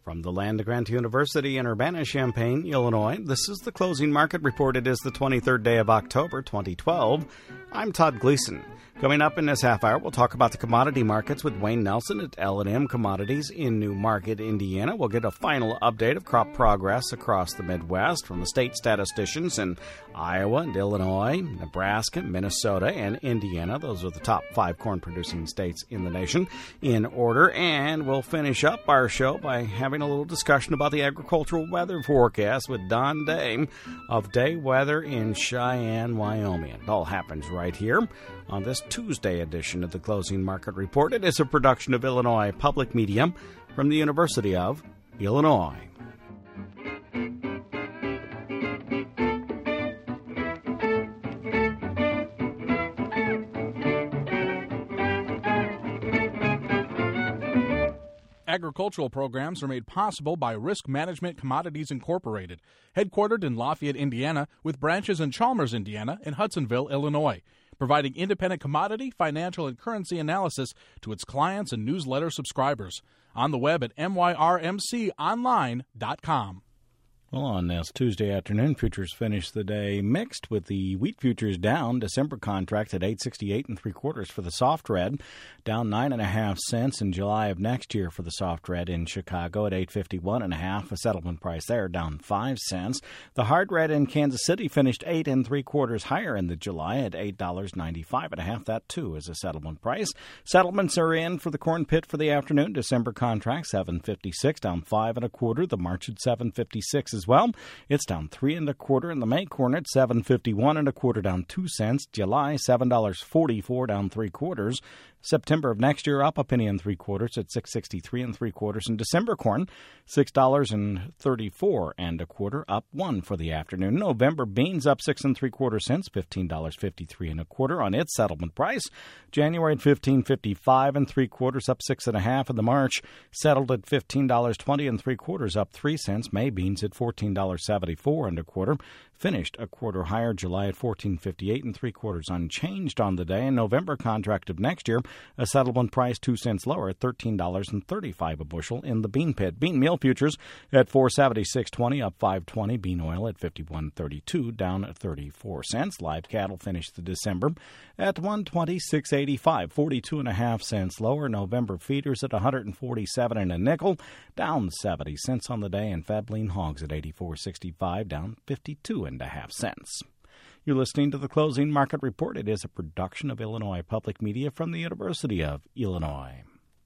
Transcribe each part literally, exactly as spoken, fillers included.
From the land-grant University in Urbana-Champaign, Illinois, this is the Closing Market Report. It is the twenty-third day of October, twenty twelve. I'm Todd Gleason. Coming up in this half hour, we'll talk about the commodity markets with Wayne Nelson at L and M Commodities in New Market, Indiana. We'll get a final update of crop progress across the Midwest from the state statisticians in Iowa and Illinois, Nebraska, Minnesota, and Indiana. Those are the top five corn-producing states in the nation in order. And we'll finish up our show by having a little discussion about the agricultural weather forecast with Don Day of Day Weather in Cheyenne, Wyoming. It all happens right here on this Tuesday edition of the Closing Market Report. It is a production of Illinois Public Media from the University of Illinois. Agricultural programs are made possible by Risk Management Commodities Incorporated, headquartered in Lafayette, Indiana, with branches in Chalmers, Indiana, and Hudsonville, Illinois, providing independent commodity, financial, and currency analysis to its clients and newsletter subscribers. On the web at m y r m c online dot com. Well, on this Tuesday afternoon, futures finished the day mixed, with the wheat futures down. December contract at eight sixty-eight and three quarters for the soft red, down nine and a half cents in July of next year for the soft red in Chicago at eight fifty-one and a half. A settlement price there down five cents. The hard red in Kansas City finished eight and three quarters higher in the July at eight dollars ninety-five and a half. That too is a settlement price. Settlements are in for the corn pit for the afternoon. December contract seven fifty-six, down five and a quarter. The March at seven fifty-six as well. It's down three and a quarter in the May corn at seven fifty-one and a quarter, down two cents. July seven dollars forty-four, down three quarters. September of next year up a penny and three quarters at six sixty-three and three quarters. And December corn six dollars and thirty-four and a quarter, up one for the afternoon. November beans up six and three quarter cents, fifteen dollars fifty-three and a quarter on its settlement price. January at fifteen fifty-five and three quarters, up six and a half. In the March settled at fifteen dollars twenty and three quarters, up three cents. May beans at fourteen dollars seventy-four and a quarter, finished a quarter higher. July at fourteen fifty-eight and three quarters, unchanged on the day. And November contract of next year, a settlement price two cents lower at thirteen dollars and thirty-five a bushel in the bean pit. Bean meal futures at four seventy-six twenty, up five twenty. Bean oil at fifty-one thirty-two, down at thirty-four cents. Live cattle finished the December at one twenty-six eighty-five, forty-two and a half cents lower. November feeders at one forty-seven and a nickel, down seventy cents on the day. And fat lean hogs at eighty-four sixty-five, down fifty-two and a half cents. You're listening to the Closing Market Report. It is a production of Illinois Public Media from the University of Illinois.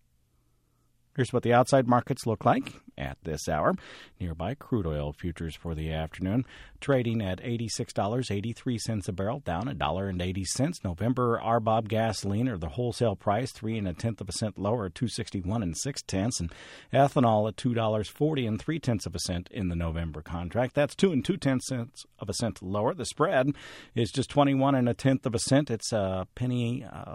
Here's what the outside markets look like at this hour. Nearby crude oil futures for the afternoon trading at eighty-six dollars and eighty-three cents a barrel, down one dollar and eighty cents. November R B O B gasoline, or the wholesale price, three and a tenth of a cent lower at two sixty-one and six tenths, and ethanol at two dollars forty and three tenths of a cent in the November contract. That's two and two tenths cents of a cent lower. The spread is just twenty-one and a tenth of a cent. It's a penny uh,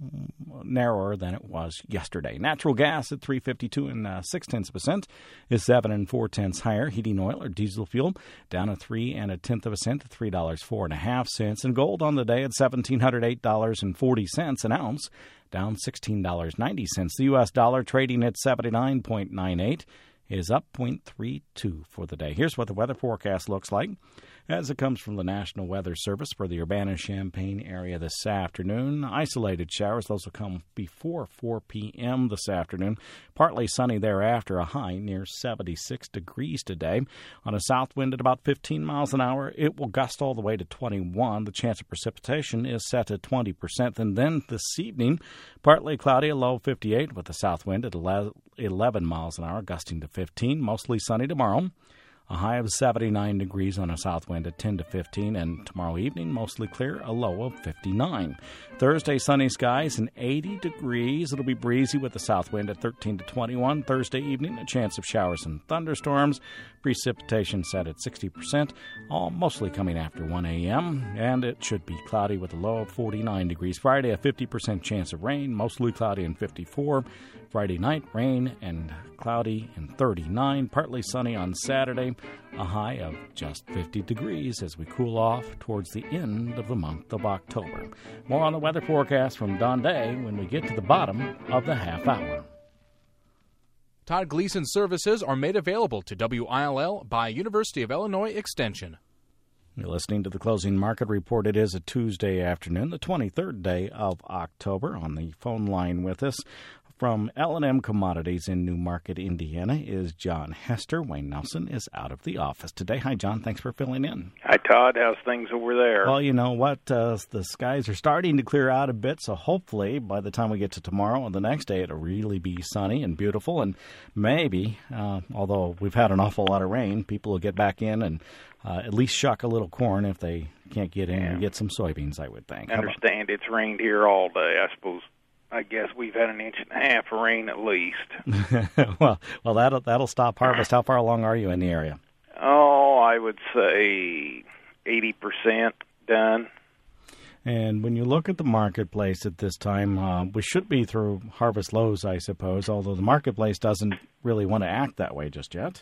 narrower than it was yesterday. Natural gas at three fifty-two and uh, six tenths of a cent is seven and four tenths higher. Heating oil or diesel fuel down a three and a tenth of a cent to three dollars four and a half cents. And gold on the day at one thousand seven hundred eight dollars and forty cents an ounce, down sixteen dollars and ninety cents. The U S dollar trading at seventy-nine point nine eight is up zero point three two for the day. Here's what the weather forecast looks like as it comes from the National Weather Service for the Urbana-Champaign area this afternoon. Isolated showers, those will come before four p.m. this afternoon. Partly sunny thereafter, a high near seventy-six degrees today. On a south wind at about fifteen miles an hour, it will gust all the way to twenty-one. The chance of precipitation is set at twenty percent. And then this evening, partly cloudy, a low fifty-eight with a south wind at eleven miles an hour, gusting to fifteen. Mostly sunny tomorrow. A high of seventy-nine degrees on a south wind at ten to fifteen, and tomorrow evening, mostly clear, a low of fifty-nine. Thursday, sunny skies and eighty degrees. It'll be breezy with the south wind at thirteen to twenty-one. Thursday evening, a chance of showers and thunderstorms. Precipitation set at sixty percent, all mostly coming after one a.m., and it should be cloudy with a low of forty-nine degrees. Friday, a fifty percent chance of rain, mostly cloudy and fifty-four. Friday night, rain and cloudy and thirty-nine. Partly sunny on Saturday, a high of just fifty degrees as we cool off towards the end of the month of October. More on the weather forecast from Don Day when we get to the bottom of the half hour. Todd Gleason services are made available to W I L L by University of Illinois Extension. You're listening to the Closing Market Report. It is a Tuesday afternoon, the twenty-third day of October. On the phone line with us from L and M Commodities in New Market, Indiana, is John Hester. Wayne Nelson is out of the office today. Hi, John. Thanks for filling in. Hi, Todd. How's things over there? Well, you know what? Uh, the skies are starting to clear out a bit, so hopefully by the time we get to tomorrow or the next day, it'll really be sunny and beautiful. And maybe, uh, although we've had an awful lot of rain, people will get back in and uh, at least shuck a little corn if they can't get in yeah. and get some soybeans, I would think. I understand it's rained here all day, I suppose. I guess we've had an inch and a half of rain at least. well, well, that'll that'll stop harvest. How far along are you in the area? Oh, I would say eighty percent done. And when you look at the marketplace at this time, uh, we should be through harvest lows, I suppose, although the marketplace doesn't really want to act that way just yet.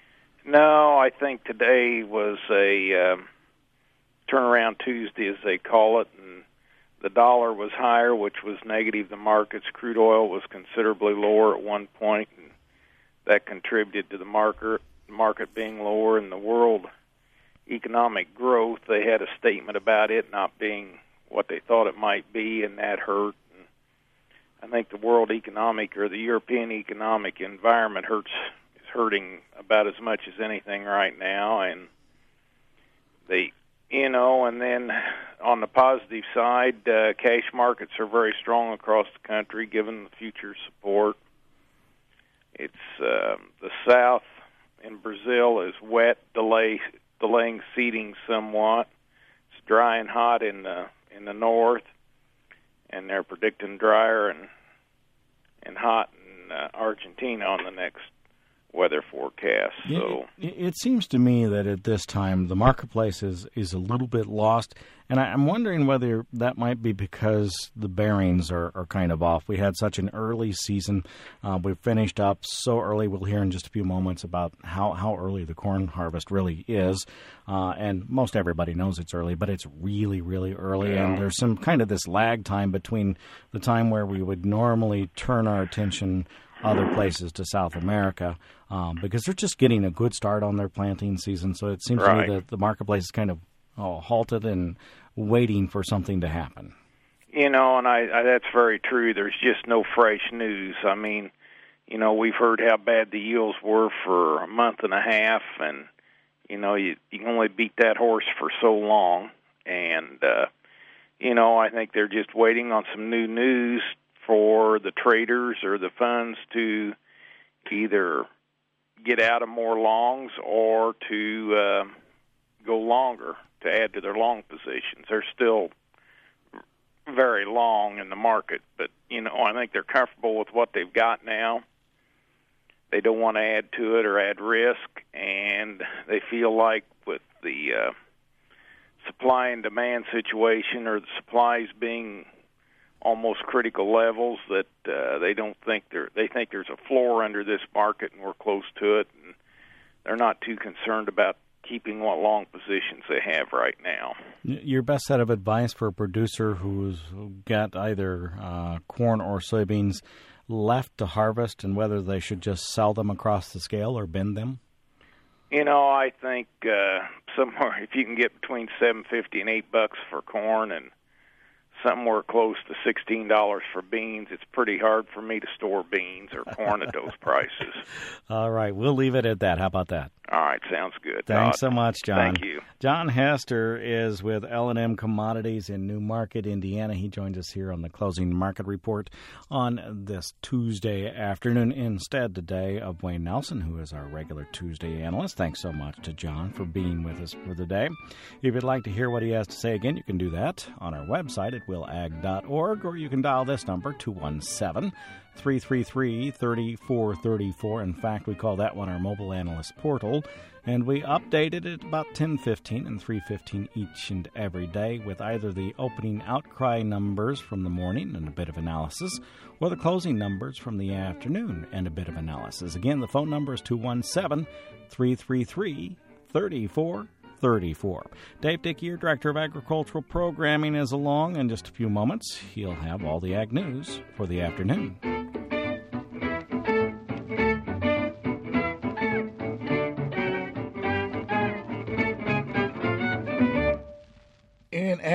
No, I think today was a um, turnaround Tuesday, as they call it, and the dollar was higher, which was negative the markets. Crude oil was considerably lower at one point, and that contributed to the market market being lower. And the world economic growth, they had a statement about it not being what they thought it might be, and that hurt. And I think the world economic or the European economic environment hurts is hurting about as much as anything right now, and they. You know, and then on the positive side, uh, cash markets are very strong across the country, given the future support. It's uh, the South in Brazil is wet, delay, delaying seeding somewhat. It's dry and hot in the in the north, and they're predicting drier and and hot in uh, Argentina on the next weather forecast. So it, it seems to me that at this time the marketplace is, is a little bit lost, and I, I'm wondering whether that might be because the bearings are, are kind of off. We had such an early season. Uh, we finished up so early. We'll hear in just a few moments about how, how early the corn harvest really is, uh, and most everybody knows it's early, but it's really, really early, yeah. And there's some kind of this lag time between the time where we would normally turn our attention other places to South America, um, because they're just getting a good start on their planting season. So it seems right. to me that the marketplace is kind of oh, halted and waiting for something to happen. You know, and I, I that's very true. There's just no fresh news. I mean, you know, we've heard how bad the yields were for a month and a half, and, you know, you, you can only beat that horse for so long. And, uh, you know, I think they're just waiting on some new news for the traders or the funds to either get out of more longs or to uh, go longer, to add to their long positions. They're still very long in the market, but, you know, I think they're comfortable with what they've got now. They don't want to add to it or add risk, and they feel like with the uh, supply and demand situation, or the supplies being almost critical levels, that uh, they don't think there they think there's a floor under this market, and we're close to it, and they're not too concerned about keeping what long positions they have right now. Your best set of advice for a producer who's got either uh, corn or soybeans left to harvest, and whether they should just sell them across the scale or bin them? You know, I think uh, somewhere if you can get between seven fifty and eight bucks for corn, and somewhere close to sixteen dollars for beans, it's pretty hard for me to store beans or corn at those prices. All right, we'll leave it at that. How about that? All right, sounds good. Thanks so much, John. Thank you. John Hester is with L and M Commodities in New Market, Indiana. He joins us here on the Closing Market Report on this Tuesday afternoon instead today of Wayne Nelson, who is our regular Tuesday analyst. Thanks so much to John for being with us for the day. If you'd like to hear what he has to say again, you can do that on our website at will ag dot org, or you can dial this number, two one seven, three three three, three four three four. In fact, we call that one our mobile analyst portal, and we update it at about ten fifteen and three fifteen each and every day with either the opening outcry numbers from the morning and a bit of analysis, or the closing numbers from the afternoon and a bit of analysis. Again, the phone number is two one seven, three three three, three four three four. Dave Dickey, your Director of Agricultural Programming, is along in just a few moments. He'll have all the ag news for the afternoon.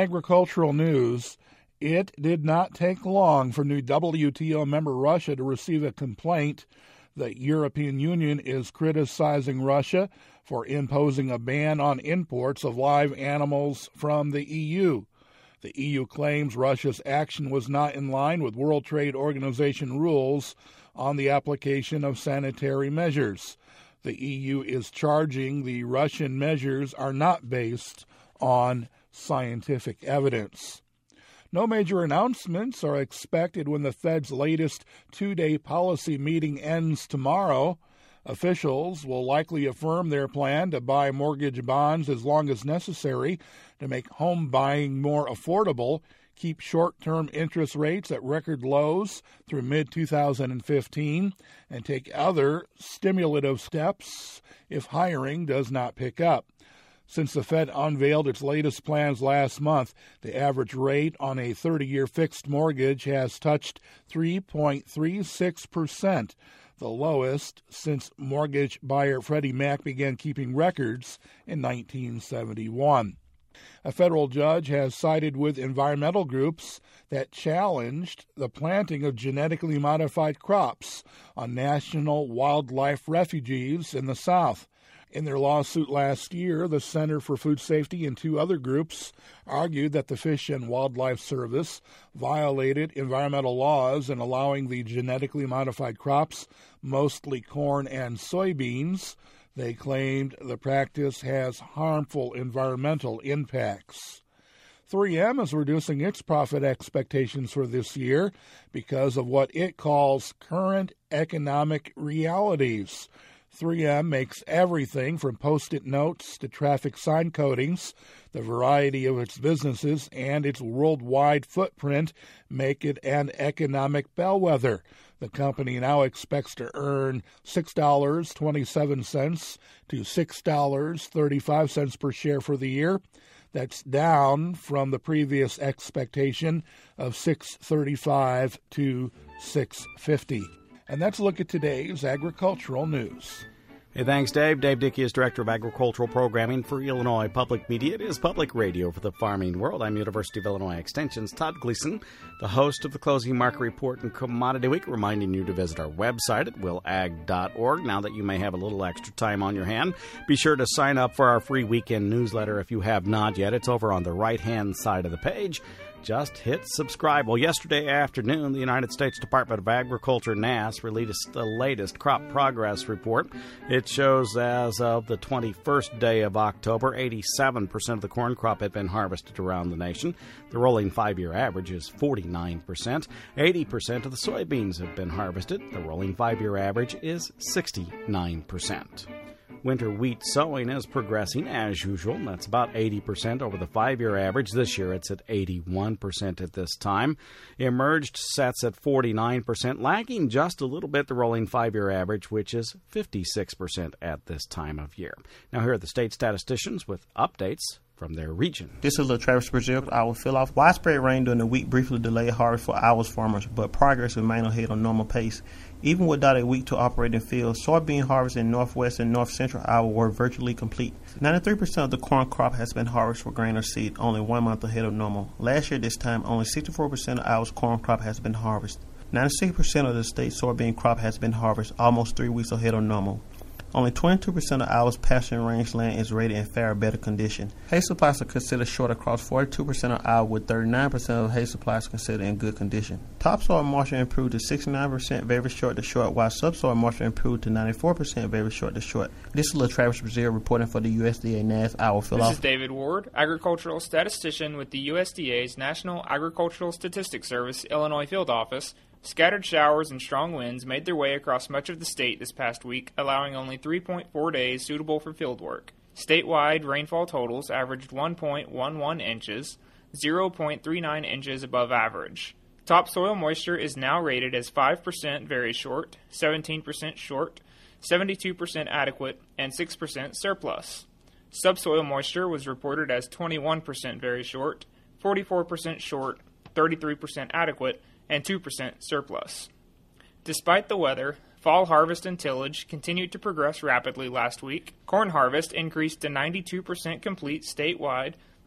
agricultural news, it did not take long for new W T O member Russia to receive a complaint. The European Union is criticizing Russia for imposing a ban on imports of live animals from the E U. The E U claims Russia's action was not in line with World Trade Organization rules on the application of sanitary measures. The E U is charging the Russian measures are not based on scientific evidence. No major announcements are expected when the Fed's latest two-day policy meeting ends tomorrow. Officials will likely affirm their plan to buy mortgage bonds as long as necessary to make home buying more affordable, keep short-term interest rates at record lows through mid twenty fifteen, and take other stimulative steps if hiring does not pick up. Since the Fed unveiled its latest plans last month, the average rate on a thirty-year fixed mortgage has touched three point three six percent, the lowest since mortgage buyer Freddie Mac began keeping records in nineteen seventy-one. A federal judge has sided with environmental groups that challenged the planting of genetically modified crops on national wildlife refuges in the South. In their lawsuit last year, the Center for Food Safety and two other groups argued that the Fish and Wildlife Service violated environmental laws in allowing the genetically modified crops, mostly corn and soybeans. They claimed the practice has harmful environmental impacts. three M is reducing its profit expectations for this year because of what it calls current economic realities. three M makes everything from Post-it notes to traffic sign coatings. The variety of its businesses and its worldwide footprint make it an economic bellwether. The company now expects to earn six dollars and twenty-seven cents to six dollars and thirty-five cents per share for the year. That's down from the previous expectation of six dollars and thirty-five cents to six dollars and fifty cents. And that's a look at today's agricultural news. Hey, thanks, Dave. Dave Dickey is Director of Agricultural Programming for Illinois Public Media. It is public radio for the farming world. I'm University of Illinois Extension's Todd Gleason, the host of the Closing Market Report and Commodity Week, reminding you to visit our website at will ag dot org. Now that you may have a little extra time on your hand, be sure to sign up for our free weekend newsletter if you have not yet. It's over on the right-hand side of the page. Just hit subscribe. Well, yesterday afternoon, the United States Department of Agriculture, N A S, released the latest crop progress report. It shows as of the twenty-first day of October, eighty-seven percent of the corn crop had been harvested around the nation. The rolling five-year average is forty-nine percent. eighty percent of the soybeans have been harvested. The rolling five-year average is sixty-nine percent. Winter wheat sowing is progressing as usual. That's about eighty percent over the five-year average. This year it's at eighty-one percent at this time. Emerged sets at forty-nine percent, lagging just a little bit the rolling five-year average, which is fifty-six percent at this time of year. Now here are the state statisticians with updates from their region. This is LaTravis Brazil. I will fill off. Widespread rain during the week briefly delayed harvest for hours farmers, but progress remained ahead on normal pace. Even without a week to operate in fields, soybean harvest in northwest and north central Iowa were virtually complete. ninety-three percent of the corn crop has been harvested for grain or seed, only one month ahead of normal. Last year this time, only sixty-four percent of Iowa's corn crop has been harvested. ninety-six percent of the state's soybean crop has been harvested, almost three weeks ahead of normal. Only twenty-two percent of Iowa's pasture and range land is rated in fair or better condition. Hay supplies are considered short across forty-two percent of Iowa, with thirty-nine percent of hay supplies considered in good condition. Topsoil moisture improved to sixty-nine percent very short to short, while subsoil moisture improved to ninety-four percent very short to short. This is LaTravis Brazil reporting for the U S D A N A S Iowa Fill This Off. is David Ward, agricultural statistician with the U S D A's National Agricultural Statistics Service Illinois Field Office. Scattered showers and strong winds made their way across much of the state this past week, allowing only three point four days suitable for field work. Statewide rainfall totals averaged one point one one inches, zero point three nine inches above average. Topsoil moisture is now rated as five percent very short, seventeen percent short, seventy-two percent adequate, and six percent surplus. Subsoil moisture was reported as twenty-one percent very short, forty-four percent short, thirty-three percent adequate, and two percent surplus. Despite the weather, fall harvest and tillage continued to progress rapidly last week. Corn harvest increased to ninety-two percent complete statewide,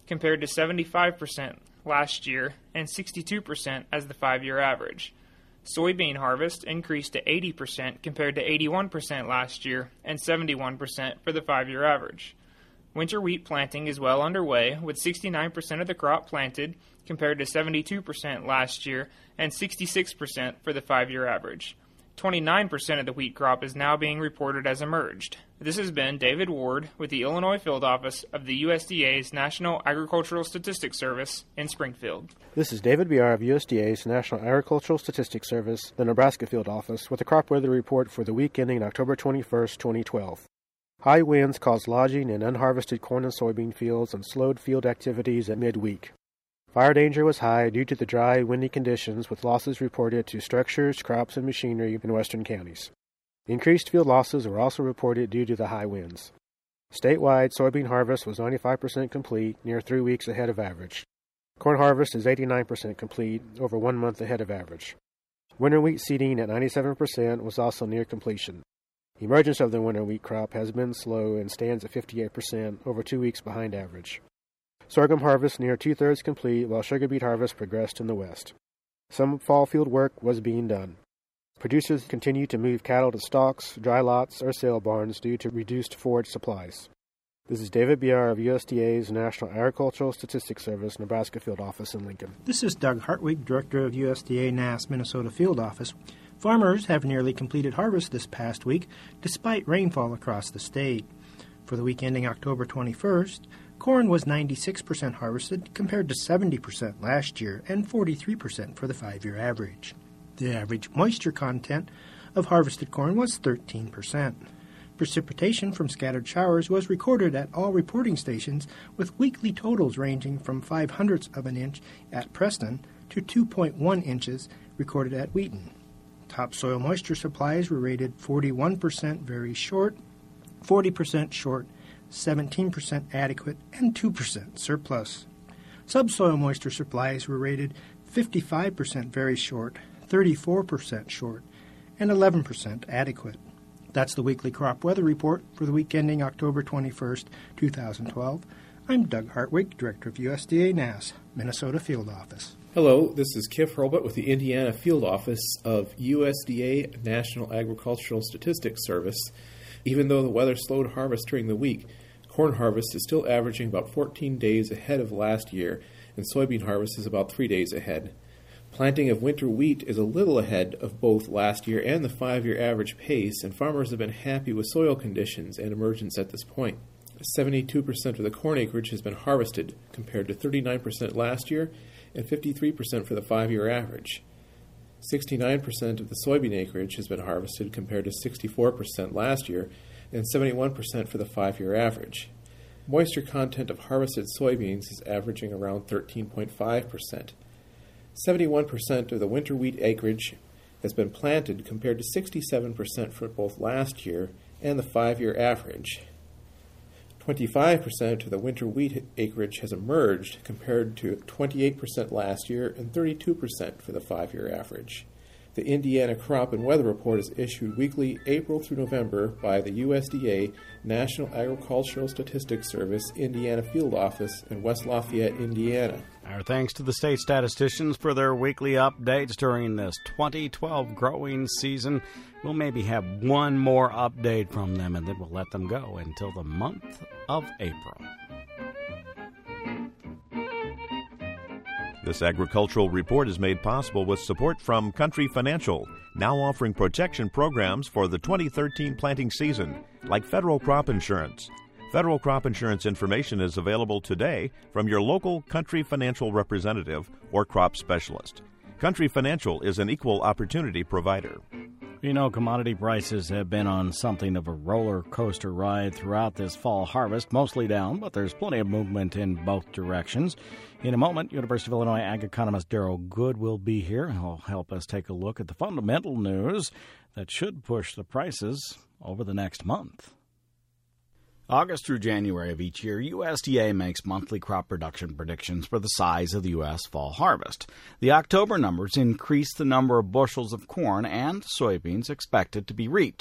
compared to seventy-five percent last year and sixty-two percent as the five-year average. Soybean harvest increased to eighty percent compared to eighty-one percent last year and seventy-one percent for the five-year average. Winter wheat planting is well underway, with sixty-nine percent of the crop planted compared to seventy-two percent last year and sixty-six percent for the five-year average. twenty-nine percent of the wheat crop is now being reported as emerged. This has been David Ward with the Illinois Field Office of the U S D A's National Agricultural Statistics Service in Springfield. This is David Biar of U S D A's National Agricultural Statistics Service, the Nebraska Field Office, with the crop weather report for the week ending October twenty-first, twenty twelve. High winds caused lodging in unharvested corn and soybean fields and slowed field activities at midweek. Fire danger was high due to the dry, windy conditions, with losses reported to structures, crops, and machinery in western counties. Increased field losses were also reported due to the high winds. Statewide, soybean harvest was ninety-five percent complete, near three weeks ahead of average. Corn harvest is eighty-nine percent complete, over one month ahead of average. Winter wheat seeding at ninety-seven percent was also near completion. Emergence of the winter wheat crop has been slow and stands at fifty-eight percent, over two weeks behind average. Sorghum harvest near two-thirds complete, while sugar beet harvest progressed in the west. Some fall field work was being done. Producers continue to move cattle to stocks, dry lots, or sale barns due to reduced forage supplies. This is David Biar of U S D A's National Agricultural Statistics Service, Nebraska Field Office in Lincoln. This is Doug Hartwig, Director of U S D A N A S Minnesota Field Office. Farmers have nearly completed harvest this past week, despite rainfall across the state. For the week ending October twenty-first, corn was ninety-six percent harvested compared to seventy percent last year and forty-three percent for the five-year average. The average moisture content of harvested corn was thirteen percent. Precipitation from scattered showers was recorded at all reporting stations, with weekly totals ranging from five hundredths of an inch at Preston to two point one inches recorded at Wheaton. Topsoil moisture supplies were rated forty-one percent very short, forty percent short, seventeen percent adequate, and two percent surplus. Subsoil moisture supplies were rated fifty-five percent very short, thirty-four percent short, and eleven percent adequate. That's the weekly crop weather report for the week ending October twenty-first, twenty twelve. I'm Doug Hartwig, Director of U S D A N A S, Minnesota Field Office. Hello, this is Kif Hurlbut with the Indiana Field Office of U S D A National Agricultural Statistics Service. Even though the weather slowed harvest during the week, corn harvest is still averaging about fourteen days ahead of last year, and soybean harvest is about three days ahead. Planting of winter wheat is a little ahead of both last year and the five-year average pace, and farmers have been happy with soil conditions and emergence at this point. seventy-two percent of the corn acreage has been harvested, compared to thirty-nine percent last year and fifty-three percent for the five-year average. sixty-nine percent of the soybean acreage has been harvested, compared to sixty-four percent last year and seventy-one percent for the five-year average. Moisture content of harvested soybeans is averaging around thirteen point five percent. seventy-one percent of the winter wheat acreage has been planted, compared to sixty-seven percent for both last year and the five-year average. twenty-five percent of the winter wheat acreage has emerged, compared to twenty-eight percent last year and thirty-two percent for the five-year average. The Indiana Crop and Weather Report is issued weekly April through November by the U S D A National Agricultural Statistics Service, Indiana Field Office in West Lafayette, Indiana. Our thanks to the state statisticians for their weekly updates during this twenty twelve growing season. We'll maybe have one more update from them, and then we'll let them go until the month of April. This agricultural report is made possible with support from Country Financial, now offering protection programs for the twenty thirteen planting season, like federal crop insurance. Federal crop insurance information is available today from your local Country Financial representative or crop specialist. Country Financial is an equal opportunity provider. You know, commodity prices have been on something of a roller coaster ride throughout this fall harvest, mostly down, but there's plenty of movement in both directions. In a moment, University of Illinois ag economist Daryl Good will be here. He'll help us take a look at the fundamental news that should push the prices over the next month. August through January of each year, U S D A makes monthly crop production predictions for the size of the U S fall harvest. The October numbers increase the number of bushels of corn and soybeans expected to be reaped.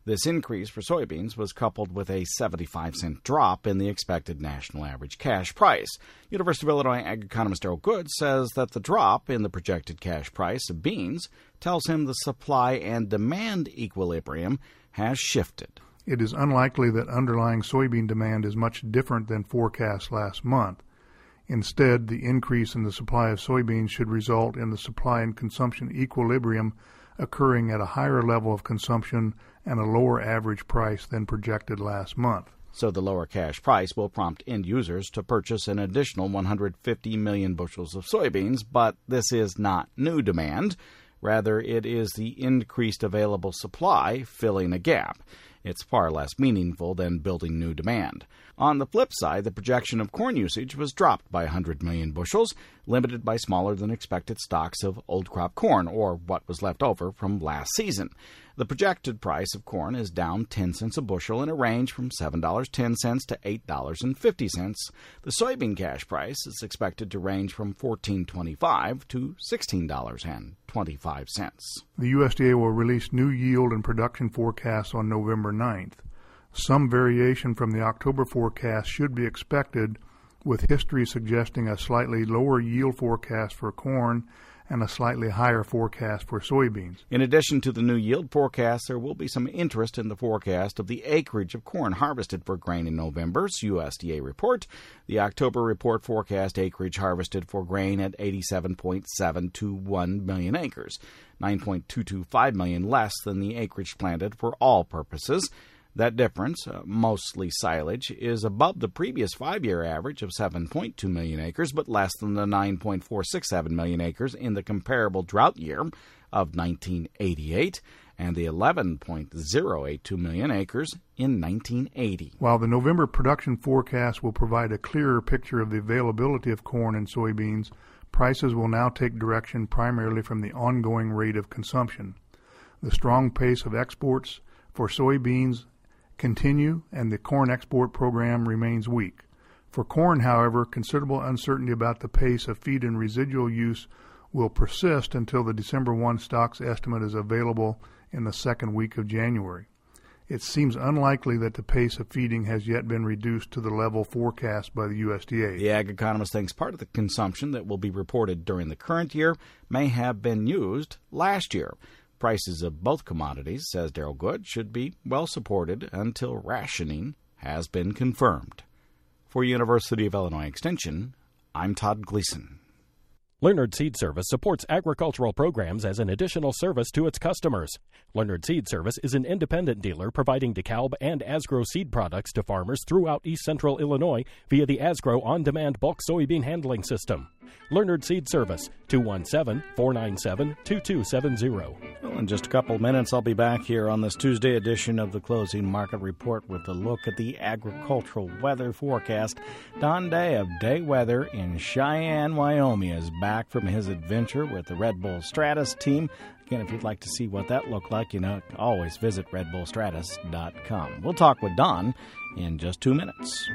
This increase for soybeans was coupled with a seventy-five cent drop in the expected national average cash price. University of Illinois ag economist Darrell Good says that the drop in the projected cash price of beans tells him the supply and demand equilibrium has shifted. It is unlikely that underlying soybean demand is much different than forecast last month. Instead, the increase in the supply of soybeans should result in the supply and consumption equilibrium occurring at a higher level of consumption and a lower average price than projected last month. So the lower cash price will prompt end users to purchase an additional one hundred fifty million bushels of soybeans, but this is not new demand. Rather, it is the increased available supply filling a gap. It's far less meaningful than building new demand. On the flip side, the projection of corn usage was dropped by one hundred million bushels, limited by smaller than expected stocks of old crop corn, or what was left over from last season. The projected price of corn is down ten cents a bushel in a range from seven dollars and ten cents to eight dollars and fifty cents. The soybean cash price is expected to range from fourteen dollars and twenty-five cents to sixteen dollars and twenty-five cents. The U S D A will release new yield and production forecasts on November ninth. Some variation from the October forecast should be expected, with history suggesting a slightly lower yield forecast for corn and a slightly higher forecast for soybeans. In addition to the new yield forecast, there will be some interest in the forecast of the acreage of corn harvested for grain in November's U S D A report. The October report forecast acreage harvested for grain at eighty-seven point seven two one million acres, nine point two two five million less than the acreage planted for all purposes. That difference, uh, mostly silage, is above the previous five-year average of seven point two million acres, but less than the nine point four six seven million acres in the comparable drought year of nineteen eighty-eight and the eleven point zero eight two million acres in nineteen eighty. While the November production forecast will provide a clearer picture of the availability of corn and soybeans, prices will now take direction primarily from the ongoing rate of consumption. The strong pace of exports for soybeans continue, and the corn export program remains weak. For corn, however, considerable uncertainty about the pace of feed and residual use will persist until the December first stocks estimate is available in the second week of January. It seems unlikely that the pace of feeding has yet been reduced to the level forecast by the U S D A. The ag economist thinks part of the consumption that will be reported during the current year may have been used last year. Prices of both commodities, says Darrell Good, should be well supported until rationing has been confirmed. For University of Illinois Extension, I'm Todd Gleason. Leonard Seed Service supports agricultural programs as an additional service to its customers. Leonard Seed Service is an independent dealer providing DeKalb and Asgrow seed products to farmers throughout East Central Illinois via the Asgrow on-demand bulk soybean handling system. Leonard Seed Service, two one seven, four nine seven, two two seven zero. Well, in just a couple of minutes, I'll be back here on this Tuesday edition of the Closing Market Report with a look at the agricultural weather forecast. Don Day of Day Weather in Cheyenne, Wyoming is back from his adventure with the Red Bull Stratus team. Again, if you'd like to see what that looked like, you know, always visit red bull stratus dot com. We'll talk with Don in just two minutes.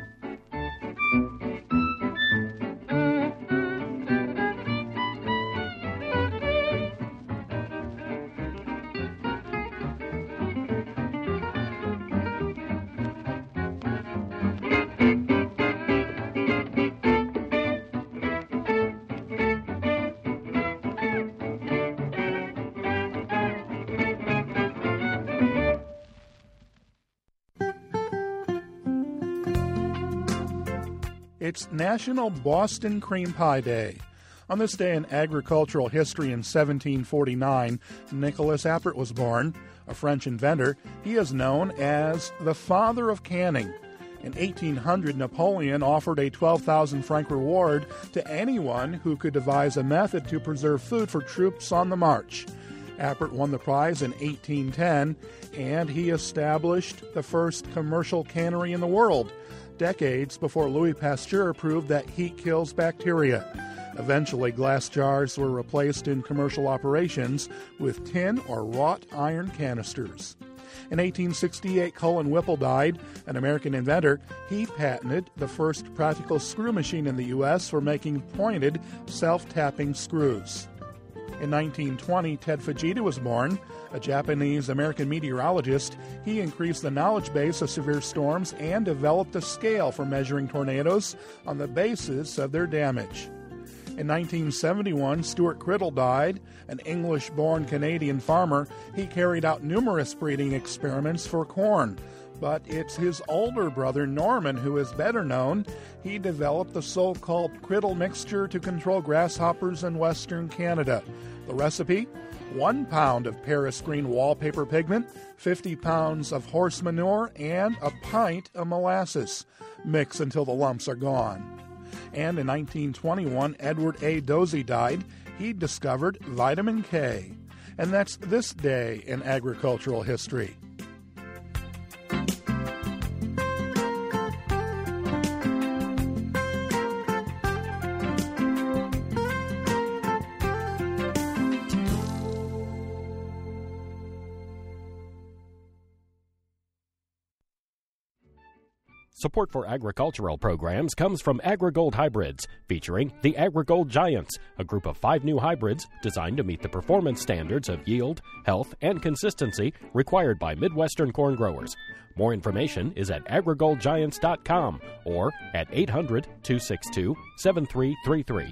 It's National Boston Cream Pie Day. On this day in agricultural history in seventeen forty-nine, Nicholas Appert was born, a French inventor. He is known as the father of canning. In eighteen hundred, Napoleon offered a twelve thousand franc reward to anyone who could devise a method to preserve food for troops on the march. Appert won the prize in eighteen ten, and he established the first commercial cannery in the world, decades before Louis Pasteur proved that heat kills bacteria. Eventually, glass jars were replaced in commercial operations with tin or wrought iron canisters. In eighteen sixty-eight, Cullen Whipple died, an American inventor. He patented the first practical screw machine in the U S for making pointed, self-tapping screws. In nineteen twenty, Ted Fujita was born. A Japanese-American meteorologist, he increased the knowledge base of severe storms and developed a scale for measuring tornadoes on the basis of their damage. In nineteen seventy-one, Stuart Criddle died, an English-born Canadian farmer. He carried out numerous breeding experiments for corn, but it's his older brother, Norman, who is better known. He developed the so-called Criddle mixture to control grasshoppers in Western Canada. The recipe? One pound of Paris green wallpaper pigment, fifty pounds of horse manure, and a pint of molasses. Mix until the lumps are gone. And in nineteen twenty-one, Edward A. Dozy died. He discovered vitamin K. And that's this day in agricultural history. Support for agricultural programs comes from AgriGold Hybrids, featuring the AgriGold Giants, a group of five new hybrids designed to meet the performance standards of yield, health, and consistency required by Midwestern corn growers. More information is at agri gold giants dot com or at eight hundred, two six two, seven three three three.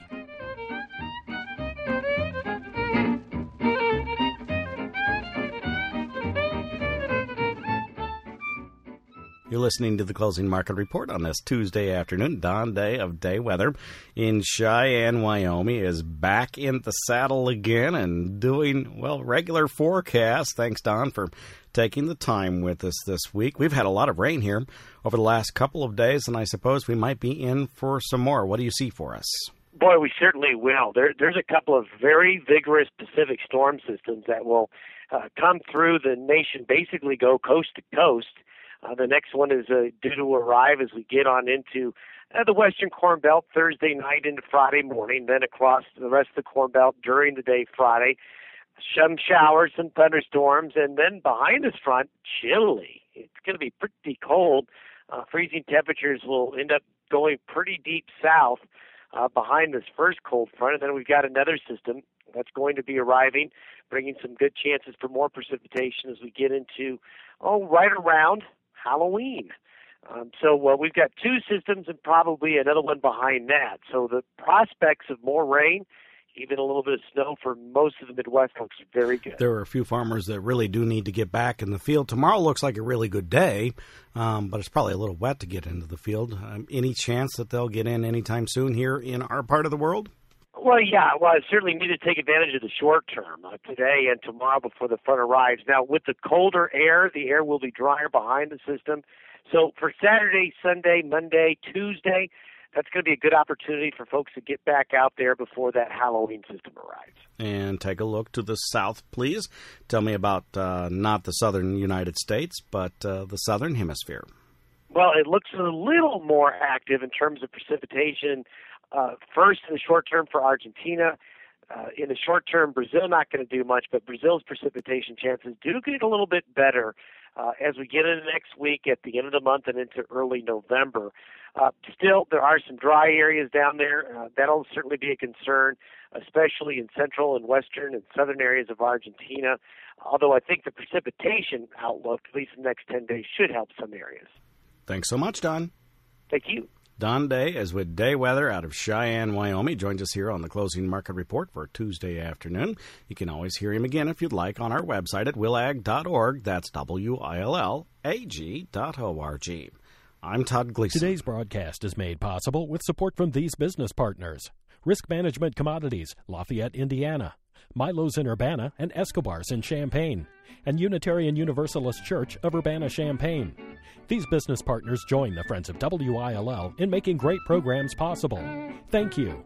You're listening to the Closing Market Report on this Tuesday afternoon. Don Day of Day Weather in Cheyenne, Wyoming is back in the saddle again and doing, well, regular forecasts. Thanks, Don, for taking the time with us this week. We've had a lot of rain here over the last couple of days, and I suppose we might be in for some more. What do you see for us? Boy, we certainly will. There, there's a couple of very vigorous Pacific storm systems that will uh, come through the nation, basically go coast to coast. Uh, the next one is uh, due to arrive as we get on into uh, the Western Corn Belt Thursday night into Friday morning, then across the rest of the Corn Belt during the day Friday. Some showers, some thunderstorms, and then behind this front, chilly. It's going to be pretty cold. Uh, freezing temperatures will end up going pretty deep south uh, behind this first cold front, and then we've got another system that's going to be arriving, bringing some good chances for more precipitation as we get into, oh, right around Halloween. Um, so uh, we've got two systems and probably another one behind that. So the prospects of more rain, even a little bit of snow for most of the Midwest looks very good. There are a few farmers that really do need to get back in the field. Tomorrow looks like a really good day, um, but it's probably a little wet to get into the field. Um, any chance that they'll get in anytime soon here in our part of the world? Well, yeah, well, I certainly need to take advantage of the short term uh, today and tomorrow before the front arrives. Now, with the colder air, the air will be drier behind the system. So for Saturday, Sunday, Monday, Tuesday, that's going to be a good opportunity for folks to get back out there before that Halloween system arrives. And take a look to the south, please. Tell me about uh, not the southern United States, but uh, the southern hemisphere. Well, it looks a little more active in terms of precipitation. Uh, first, in the short term for Argentina. Uh, in the short term, Brazil not going to do much, but Brazil's precipitation chances do get a little bit better uh, as we get into next week at the end of the month and into early November. Uh, still, there are some dry areas down there. Uh, that'll certainly be a concern, especially in central and western and southern areas of Argentina, although I think the precipitation outlook, at least in the next ten days, should help some areas. Thanks so much, Don. Thank you. Don Day is with Day Weather out of Cheyenne, Wyoming. Joins us here on the Closing Market Report for Tuesday afternoon. You can always hear him again if you'd like on our website at willag dot org. That's W I L L A G dot O R G. I'm Todd Gleason. Today's broadcast is made possible with support from these business partners: Risk Management Commodities, Lafayette, Indiana; Milo's in Urbana and Escobar's in Champaign; and Unitarian Universalist Church of Urbana-Champaign. These business partners join the Friends of W I L L in making great programs possible. Thank you.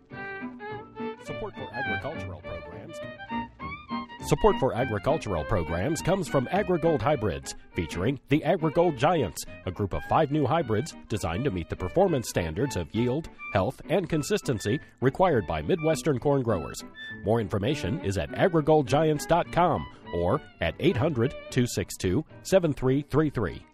Support for agricultural programs. Support for agricultural programs comes from AgriGold Hybrids, featuring the AgriGold Giants, a group of five new hybrids designed to meet the performance standards of yield, health, and consistency required by Midwestern corn growers. More information is at agri gold giants dot com or at eight hundred, two six two, seven three three three.